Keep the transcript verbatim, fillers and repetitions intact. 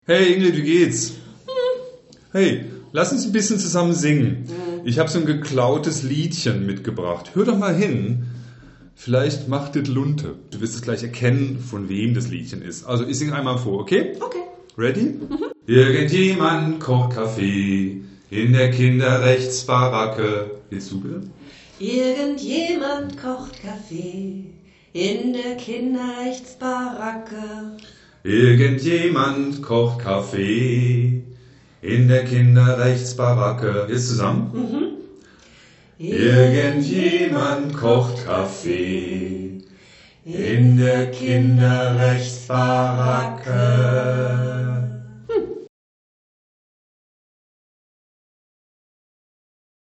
Hey Ingrid, wie geht's? Hey, lass uns ein bisschen zusammen singen. Ich habe so ein geklautes Liedchen mitgebracht. Hör doch mal hin. Vielleicht macht das Lunte. Du wirst es gleich erkennen, von wem das Liedchen ist. Also ich singe einmal vor, okay? Okay. Ready? Mhm. Irgendjemand kocht Kaffee in der Kinderrechtsbaracke. Willst du bitte? Irgendjemand kocht Kaffee in der Kinderrechtsbaracke. Irgendjemand kocht Kaffee in der Kinderrechtsbaracke. Jetzt zusammen? Mhm. Irgendjemand kocht Kaffee in der Kinderrechtsbaracke.